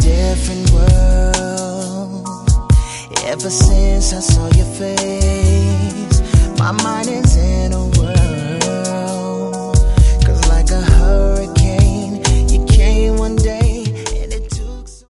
different world. Ever since I saw your face, my mind is